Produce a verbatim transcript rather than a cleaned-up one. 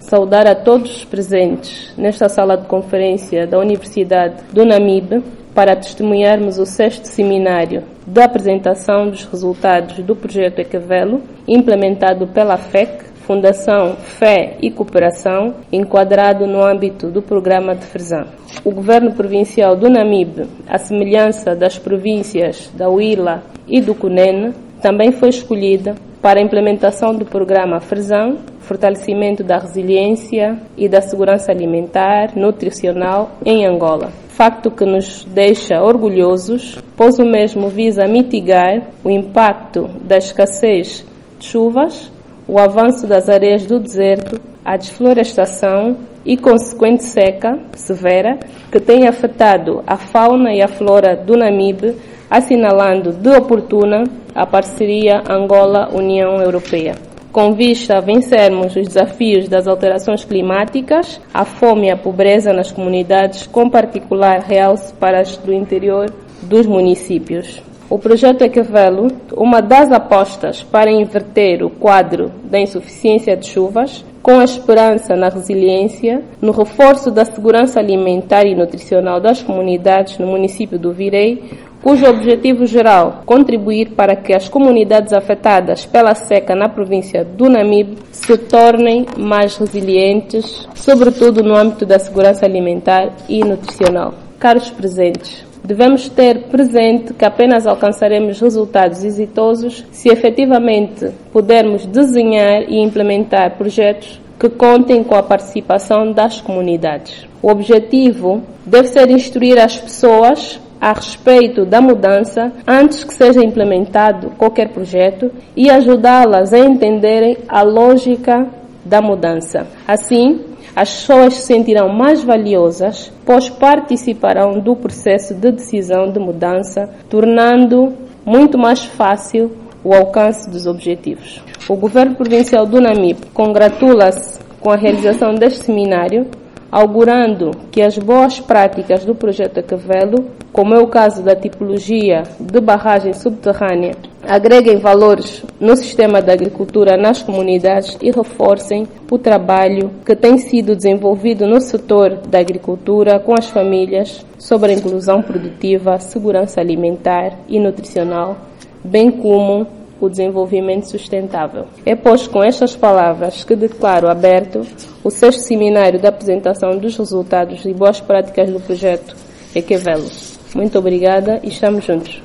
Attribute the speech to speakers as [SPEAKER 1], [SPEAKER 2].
[SPEAKER 1] saudar a todos os presentes nesta sala de conferência da Universidade do Namibe para testemunharmos o sexto seminário da apresentação dos resultados do projeto Equevelo, implementado pela F E C, Fundação Fé e Cooperação, enquadrado no âmbito do programa de Ferzan. O Governo Provincial do Namibe, à semelhança das províncias da Huila e do Cunene, também foi escolhida para a implementação do programa Ferzan, fortalecimento da resiliência e da segurança alimentar, nutricional em Angola. Facto que nos deixa orgulhosos, pois o mesmo visa mitigar o impacto da escassez de chuvas, o avanço das areias do deserto, a desflorestação e consequente seca severa que tem afetado a fauna e a flora do Namibe, assinalando de oportuna a parceria Angola-União Europeia. Com vista a vencermos os desafios das alterações climáticas, a fome e a pobreza nas comunidades, com particular realce para as do interior dos municípios. O projeto Equevelo, uma das apostas para inverter o quadro da insuficiência de chuvas, com a esperança na resiliência, no reforço da segurança alimentar e nutricional das comunidades no município do Virei, cujo objetivo geral contribuir para que as comunidades afetadas pela seca na província do Namibe se tornem mais resilientes, sobretudo no âmbito da segurança alimentar e nutricional. Caros presentes, devemos ter presente que apenas alcançaremos resultados exitosos se efetivamente pudermos desenhar e implementar projetos que contem com a participação das comunidades. O objetivo deve ser instruir as pessoas a respeito da mudança antes que seja implementado qualquer projeto e ajudá-las a entenderem a lógica da mudança. Assim, as pessoas se sentirão mais valiosas, pois participarão do processo de decisão de mudança, tornando muito mais fácil o alcance dos objetivos. O Governo Provincial do Namibe congratula-se com a realização deste seminário, augurando que as boas práticas do projeto Equevelo, como é o caso da tipologia de barragem subterrânea, agreguem valores no sistema da agricultura nas comunidades e reforcem o trabalho que tem sido desenvolvido no setor da agricultura com as famílias sobre a inclusão produtiva, segurança alimentar e nutricional, bem como o desenvolvimento sustentável. É, pois, com estas palavras que declaro aberto o sexto seminário da apresentação dos resultados e boas práticas do projeto Equevelo. Muito obrigada e estamos juntos.